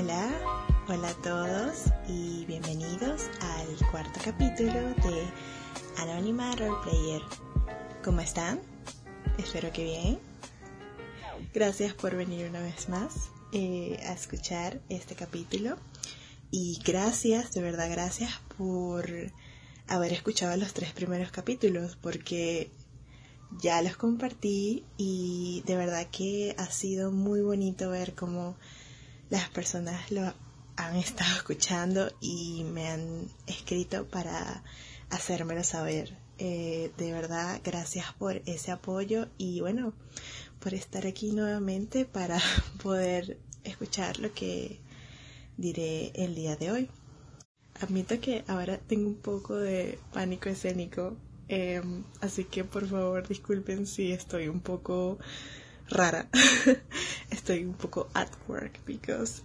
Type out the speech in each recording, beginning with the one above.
Hola a todos y bienvenidos al cuarto capítulo de Anónima Roleplayer. ¿Cómo están? Espero que bien. Gracias por venir una vez más a escuchar este capítulo y gracias, de verdad gracias por haber escuchado los 3 primeros capítulos porque ya los compartí y de verdad que ha sido muy bonito ver cómo las personas lo han estado escuchando y me han escrito para hacérmelo saber. De verdad, gracias por ese apoyo y bueno, por estar aquí nuevamente para poder escuchar lo que diré el día de hoy. Admito que ahora tengo un poco de pánico escénico, así que por favor disculpen si estoy un poco rara. Estoy un poco at work because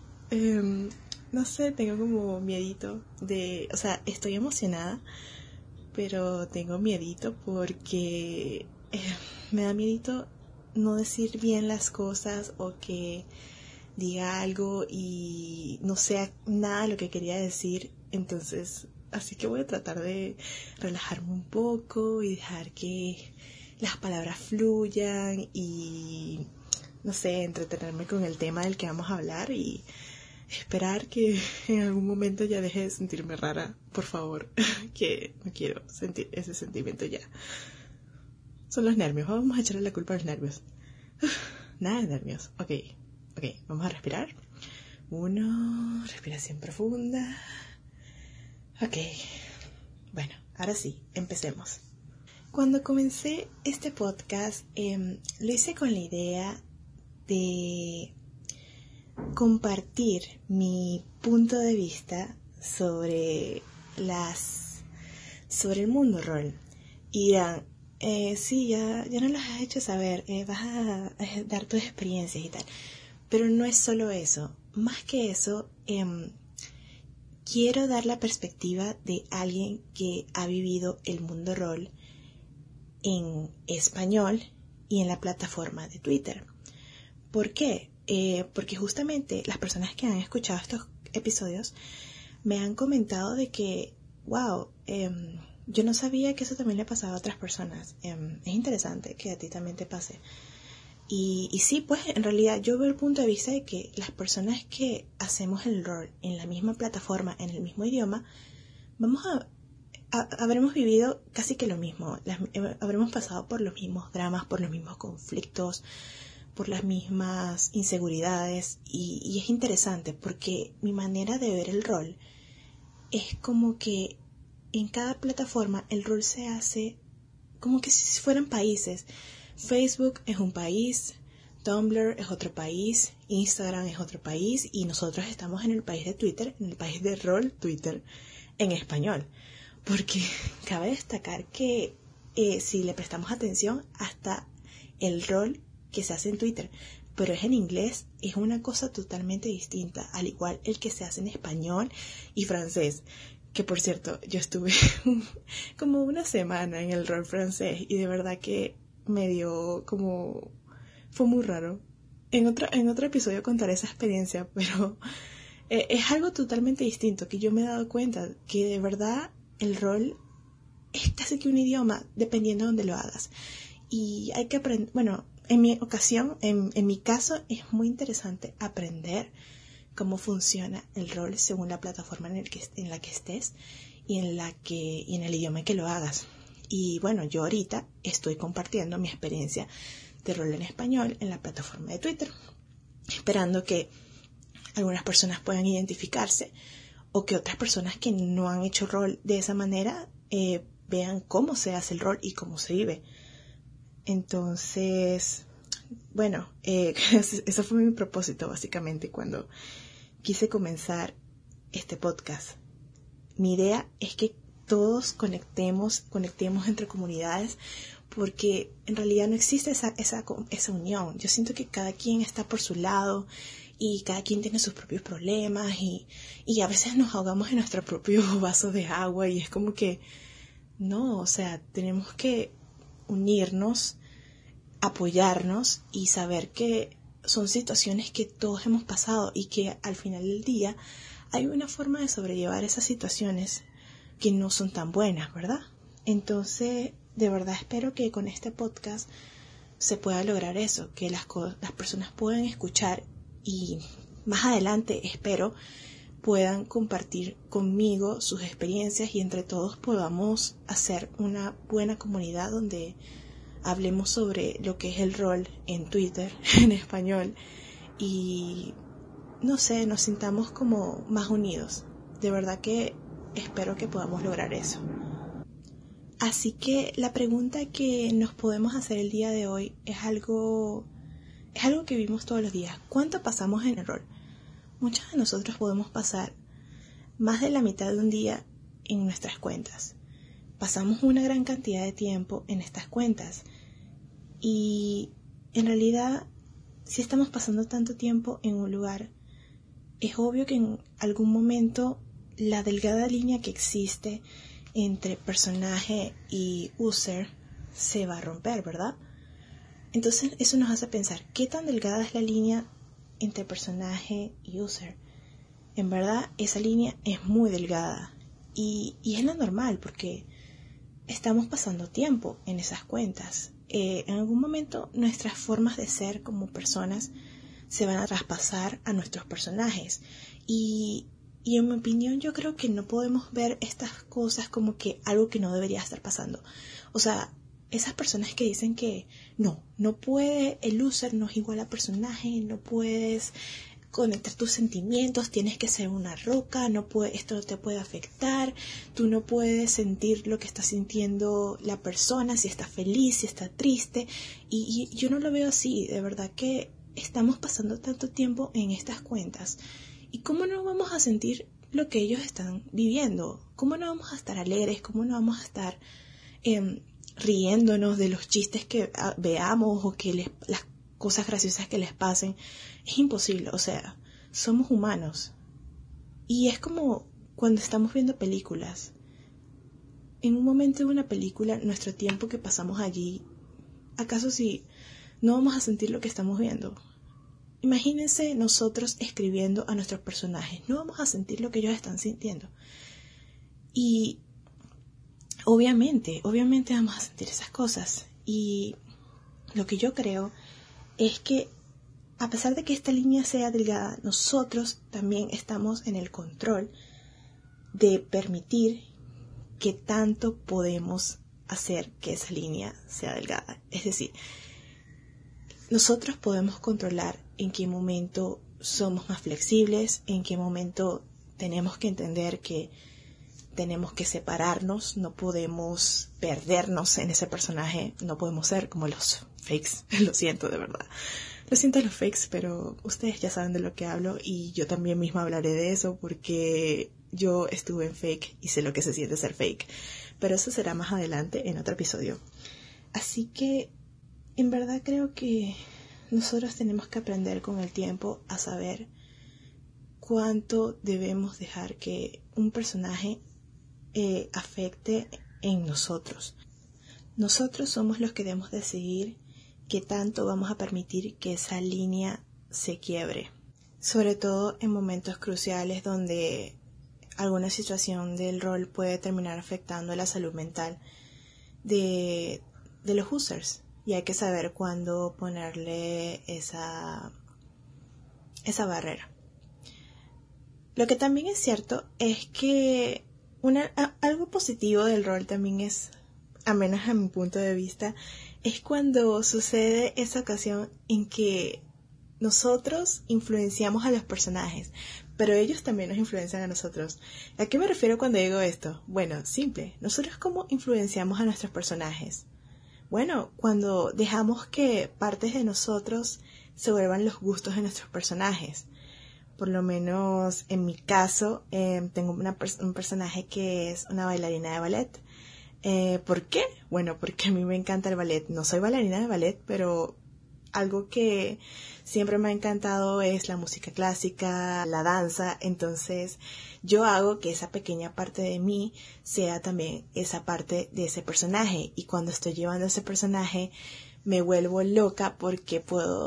no sé, tengo como miedito o sea, estoy emocionada, pero tengo miedito porque me da miedito no decir bien las cosas o que diga algo y no sea nada lo que quería decir. Entonces, así que voy a tratar de relajarme un poco y dejar que las palabras fluyan y, no sé, entretenerme con el tema del que vamos a hablar y esperar que en algún momento ya deje de sentirme rara, por favor, que no quiero sentir ese sentimiento ya. Son los nervios, vamos a echarle la culpa a los nervios. Nada de nervios, ok, vamos a respirar. 1, respiración profunda. Ok, bueno, ahora sí, empecemos. Cuando comencé este podcast, lo hice con la idea de compartir mi punto de vista sobre el mundo rol. Y dirán, sí, ya no las has hecho saber, vas a dar tus experiencias y tal. Pero no es solo eso. Más que eso, quiero dar la perspectiva de alguien que ha vivido el mundo rol en español y en la plataforma de Twitter. ¿Por qué? Porque justamente las personas que han escuchado estos episodios me han comentado de que, wow, yo no sabía que eso también le pasaba a otras personas. Es interesante que a ti también te pase. Y sí, pues en realidad yo veo el punto de vista de que las personas que hacemos el rol en la misma plataforma, en el mismo idioma, habremos vivido casi que lo mismo. Habremos pasado por los mismos dramas, por los mismos conflictos, por las mismas inseguridades y es interesante porque mi manera de ver el rol es como que en cada plataforma el rol se hace como que si fueran países. Facebook es un país, Tumblr es otro país, Instagram es otro país y nosotros estamos en el país de Twitter, en el país de rol Twitter en español. Porque cabe destacar que si le prestamos atención hasta el rol que se hace en Twitter, pero es en inglés, es una cosa totalmente distinta, al igual el que se hace en español y francés. Que por cierto, yo estuve como una semana en el rol francés y de verdad que me dio como... fue muy raro. En otro episodio contaré esa experiencia, pero es algo totalmente distinto, que yo me he dado cuenta que de verdad el rol es casi que un idioma dependiendo de donde lo hagas. Y hay que aprender, bueno, en mi ocasión, en mi caso, es muy interesante aprender cómo funciona el rol según la plataforma en la que estés y en el idioma en que lo hagas. Y bueno, yo ahorita estoy compartiendo mi experiencia de rol en español en la plataforma de Twitter, esperando que algunas personas puedan identificarse o que otras personas que no han hecho rol de esa manera vean cómo se hace el rol y cómo se vive. Entonces, bueno, eso fue mi propósito básicamente cuando quise comenzar este podcast. Mi idea es que todos conectemos entre comunidades porque en realidad no existe esa unión. Yo siento que cada quien está por su lado y cada quien tiene sus propios problemas y a veces nos ahogamos en nuestro propio vaso de agua y es como que no, o sea, tenemos que unirnos, apoyarnos y saber que son situaciones que todos hemos pasado y que al final del día hay una forma de sobrellevar esas situaciones que no son tan buenas, ¿verdad? Entonces, de verdad espero que con este podcast se pueda lograr eso, que las personas puedan escuchar y más adelante espero puedan compartir conmigo sus experiencias y entre todos podamos hacer una buena comunidad donde hablemos sobre lo que es el rol en Twitter en español y no sé, nos sintamos como más unidos. De verdad que espero que podamos lograr eso. Así que la pregunta que nos podemos hacer el día de hoy es algo que vivimos todos los días. ¿Cuánto pasamos en el rol? Muchos de nosotros podemos pasar más de la mitad de un día en nuestras cuentas. Pasamos una gran cantidad de tiempo en estas cuentas. Y en realidad, si estamos pasando tanto tiempo en un lugar, es obvio que en algún momento la delgada línea que existe entre personaje y user se va a romper, ¿verdad? Entonces eso nos hace pensar, ¿qué tan delgada es la línea entre personaje y user? En verdad, esa línea es muy delgada y es lo normal porque estamos pasando tiempo en esas cuentas. En algún momento nuestras formas de ser como personas se van a traspasar a nuestros personajes y en mi opinión yo creo que no podemos ver estas cosas como que algo que no debería estar pasando. O sea, esas personas que dicen que no puede, el user no es igual a personaje, no puedes conectar tus sentimientos, tienes que ser una roca, esto no te puede afectar, tú no puedes sentir lo que está sintiendo la persona, si está feliz, si está triste, y yo no lo veo así, de verdad que estamos pasando tanto tiempo en estas cuentas, y cómo no vamos a sentir lo que ellos están viviendo, cómo no vamos a estar alegres, cómo no vamos a estar riéndonos de los chistes que veamos o que las cosas graciosas que les pasen. Es imposible, o sea, somos humanos. Y es como cuando estamos viendo películas. En un momento de una película, nuestro tiempo que pasamos allí, ¿acaso si no vamos a sentir lo que estamos viendo? Imagínense nosotros escribiendo a nuestros personajes, no vamos a sentir lo que ellos están sintiendo. Y obviamente vamos a sentir esas cosas. Y lo que yo creo es que a pesar de que esta línea sea delgada, nosotros también estamos en el control de permitir que tanto podemos hacer que esa línea sea delgada. Es decir, nosotros podemos controlar en qué momento somos más flexibles, en qué momento tenemos que entender que tenemos que separarnos, no podemos perdernos en ese personaje, no podemos ser como los fakes, lo siento de verdad. Lo siento los fakes, pero ustedes ya saben de lo que hablo y yo también misma hablaré de eso porque yo estuve en fake y sé lo que se siente ser fake. Pero eso será más adelante en otro episodio. Así que en verdad creo que nosotros tenemos que aprender con el tiempo a saber cuánto debemos dejar que un personaje afecte en nosotros. Nosotros somos los que debemos decidir qué tanto vamos a permitir que esa línea se quiebre, sobre todo en momentos cruciales donde alguna situación del rol puede terminar afectando la salud mental de los users, y hay que saber cuándo ponerle esa barrera. Lo que también es cierto es que algo positivo del rol también es, a menos a mi punto de vista, es cuando sucede esa ocasión en que nosotros influenciamos a los personajes, pero ellos también nos influencian a nosotros. ¿A qué me refiero cuando digo esto? Bueno, simple. ¿Nosotros cómo influenciamos a nuestros personajes? Bueno, cuando dejamos que partes de nosotros se vuelvan los gustos de nuestros personajes. Por lo menos en mi caso, tengo un personaje que es una bailarina de ballet. ¿Por qué? Bueno, porque a mí me encanta el ballet. No soy bailarina de ballet, pero algo que siempre me ha encantado es la música clásica, la danza. Entonces yo hago que esa pequeña parte de mí sea también esa parte de ese personaje. Y cuando estoy llevando ese personaje me vuelvo loca porque puedo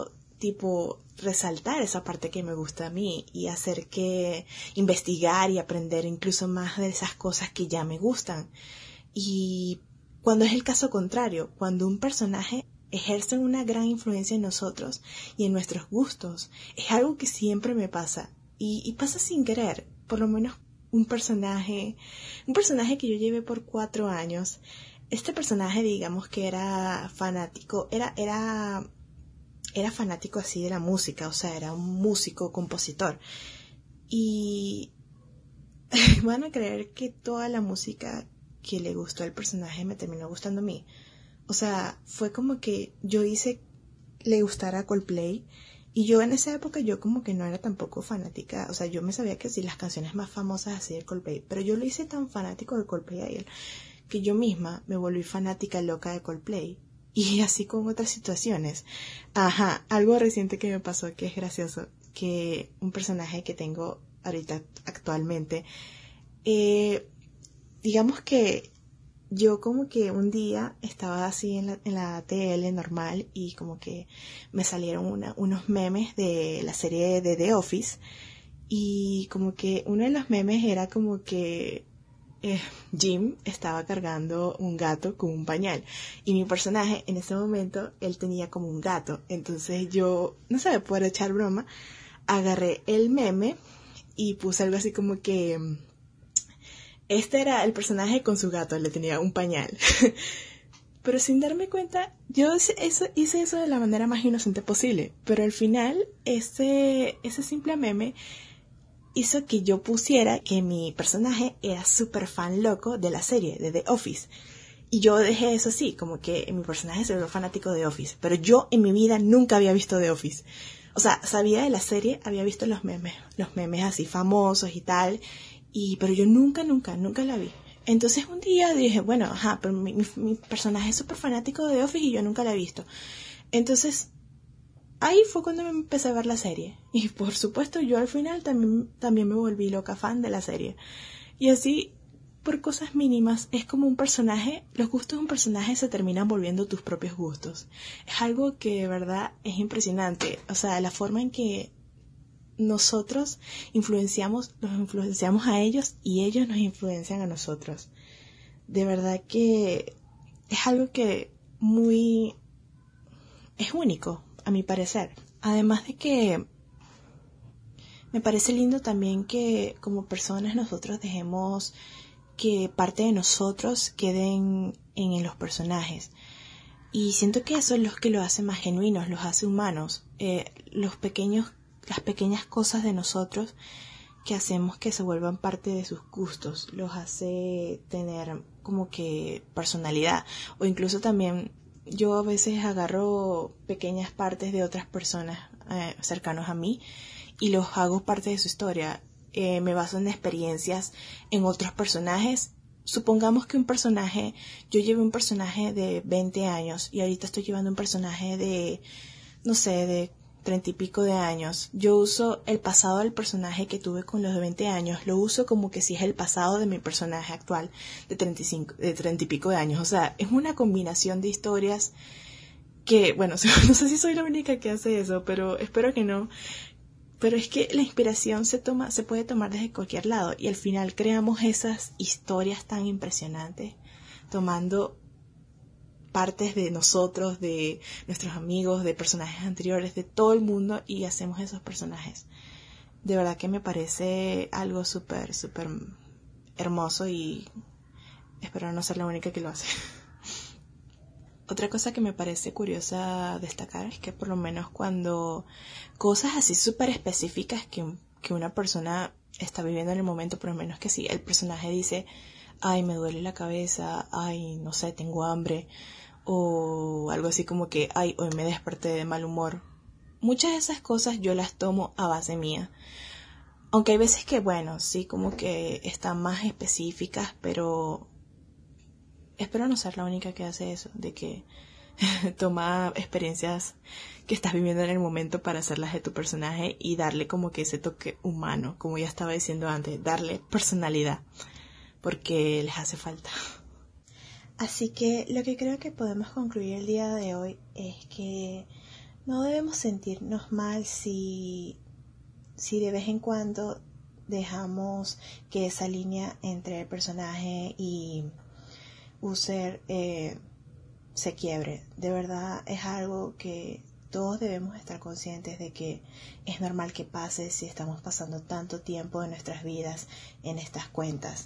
tipo resaltar esa parte que me gusta a mí y hacer que investigar y aprender incluso más de esas cosas que ya me gustan. Y cuando es el caso contrario, cuando un personaje ejerce una gran influencia en nosotros y en nuestros gustos, es algo que siempre me pasa y pasa sin querer. Por lo menos un personaje que yo llevé por 4 años. Este personaje, digamos que era fanático, era fanático así de la música, o sea, era un músico, compositor. Y van a creer que toda la música que le gustó al personaje me terminó gustando a mí. O sea, fue como que yo hice le gustara Coldplay, y yo en esa época yo como que no era tampoco fanática, o sea, yo me sabía que sí las canciones más famosas así de Coldplay, pero yo lo hice tan fanático de Coldplay a él, que yo misma me volví fanática loca de Coldplay. Y así con otras situaciones. Ajá, algo reciente que me pasó que es gracioso, que un personaje que tengo ahorita actualmente, digamos que yo como que un día estaba así en la TL normal y como que me salieron unos memes de la serie de The Office, y como que uno de los memes era como que Jim estaba cargando un gato con un pañal y mi personaje en ese momento él tenía como un gato. Entonces yo, no sé, por echar broma, agarré el meme y puse algo así como que este era el personaje con su gato, le tenía un pañal. Pero sin darme cuenta, yo hice eso de la manera más inocente posible. Pero al final, ese simple meme hizo que yo pusiera que mi personaje era súper fan loco de la serie, de The Office. Y yo dejé eso así, como que mi personaje se volvió fanático de The Office. Pero yo en mi vida nunca había visto The Office. O sea, sabía de la serie, había visto los memes así famosos y tal. Pero yo nunca la vi. Entonces un día dije, bueno, ajá, pero mi personaje es súper fanático de The Office y yo nunca la he visto. Entonces, ahí fue cuando me empecé a ver la serie. Y por supuesto, yo al final también me volví loca fan de la serie. Y así, por cosas mínimas, es como un personaje, los gustos de un personaje se terminan volviendo tus propios gustos. Es algo que de verdad es impresionante. O sea, la forma en que nosotros los influenciamos a ellos y ellos nos influencian a nosotros. De verdad que es algo que es único, a mi parecer. Además de que me parece lindo también que como personas nosotros dejemos que parte de nosotros queden en los personajes. Y siento que eso es lo que lo hace más genuinos, los hace humanos. Las pequeñas cosas de nosotros que hacemos que se vuelvan parte de sus gustos, los hace tener como que personalidad. O incluso también yo a veces agarro pequeñas partes de otras personas cercanos a mí y los hago parte de su historia. Me baso en experiencias en otros personajes. Supongamos que yo llevé un personaje de 20 años y ahorita estoy llevando un personaje de, no sé, de 30 y pico de años. Yo uso el pasado del personaje que tuve con los de 20 años, lo uso como que si es el pasado de mi personaje actual de 30 y pico de años. O sea, es una combinación de historias que, bueno, no sé si soy la única que hace eso, pero espero que no. Pero es que la inspiración se puede tomar desde cualquier lado y al final creamos esas historias tan impresionantes tomando partes de nosotros, de nuestros amigos, de personajes anteriores, de todo el mundo, y hacemos esos personajes. De verdad que me parece algo súper, súper hermoso y espero no ser la única que lo hace. Otra cosa que me parece curiosa destacar es que por lo menos cuando cosas así súper específicas que una persona está viviendo en el momento, por lo menos que si el personaje dice, ay, me duele la cabeza, ay, no sé, tengo hambre, o algo así como que, ay, hoy me desperté de mal humor. Muchas de esas cosas yo las tomo a base mía. Aunque hay veces que, bueno, sí, como que están más específicas, pero espero no ser la única que hace eso, de que toma experiencias que estás viviendo en el momento para hacerlas de tu personaje y darle como que ese toque humano, como ya estaba diciendo antes, darle personalidad, porque les hace falta. Así que lo que creo que podemos concluir el día de hoy es que No debemos sentirnos mal si de vez en cuando dejamos que esa línea entre el personaje y user se quiebre. De verdad es algo que todos debemos estar conscientes de que es normal que pase si estamos pasando tanto tiempo de nuestras vidas en estas cuentas.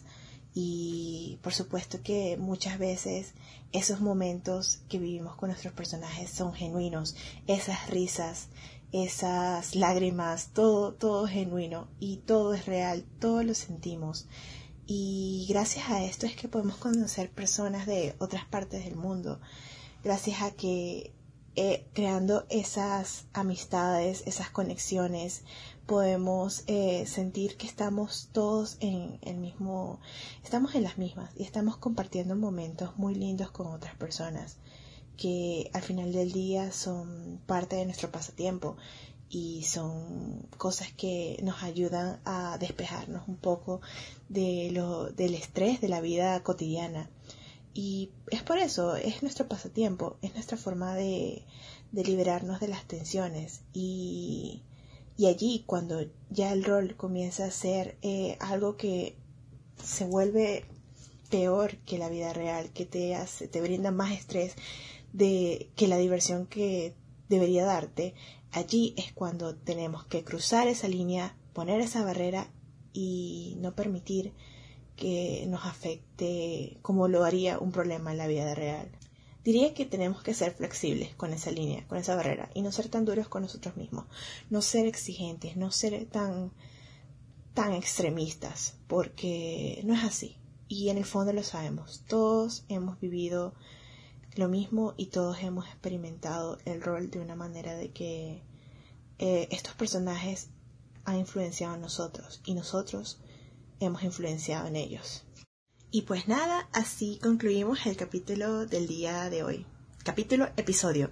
Y por supuesto que muchas veces esos momentos que vivimos con nuestros personajes son genuinos, esas risas, esas lágrimas, todo es genuino y todo es real, todo lo sentimos. Y gracias a esto es que podemos conocer personas de otras partes del mundo, gracias a que creando esas amistades, esas conexiones, podemos sentir que estamos todos en el mismo, estamos en las mismas y estamos compartiendo momentos muy lindos con otras personas que al final del día son parte de nuestro pasatiempo y son cosas que nos ayudan a despejarnos un poco del estrés de la vida cotidiana. Y es por eso, es nuestro pasatiempo, es nuestra forma de liberarnos de las tensiones. Y allí, cuando ya el rol comienza a ser algo que se vuelve peor que la vida real, que te brinda más estrés que la diversión que debería darte, allí es cuando tenemos que cruzar esa línea, poner esa barrera y no permitir que nos afecte como lo haría un problema en la vida real. Diría que tenemos que ser flexibles con esa línea, con esa barrera, y no ser tan duros con nosotros mismos, no ser exigentes, no ser tan extremistas, porque no es así. Y en el fondo lo sabemos, todos hemos vivido lo mismo y todos hemos experimentado el rol de una manera de que estos personajes han influenciado en nosotros y nosotros hemos influenciado en ellos. Y pues nada, así concluimos el capítulo del día de hoy. Episodio.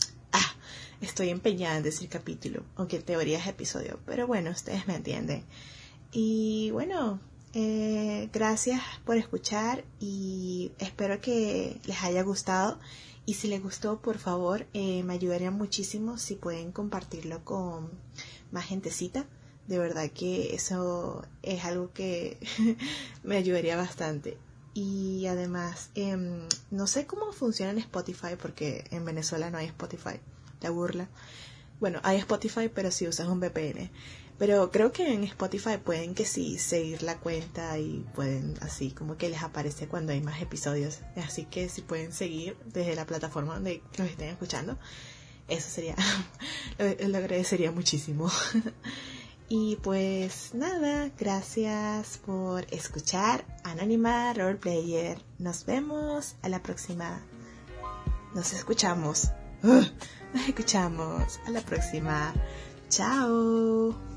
Estoy empeñada en decir capítulo, aunque en teoría es episodio, pero bueno, ustedes me entienden. Y bueno, gracias por escuchar y espero que les haya gustado. Y si les gustó, por favor, me ayudaría muchísimo si pueden compartirlo con más gentecita. De verdad que eso es algo que me ayudaría bastante. Y además, no sé cómo funciona en Spotify, porque en Venezuela no hay Spotify. La burla. Bueno, hay Spotify, pero si usas un VPN. Pero creo que en Spotify pueden que sí seguir la cuenta y pueden así como que les aparece cuando hay más episodios. Así que si pueden seguir desde la plataforma donde los estén escuchando, eso sería, lo agradecería muchísimo. Y pues nada, gracias por escuchar Anónima Roleplayer. Nos vemos a la próxima. Nos escuchamos a la próxima. Chao.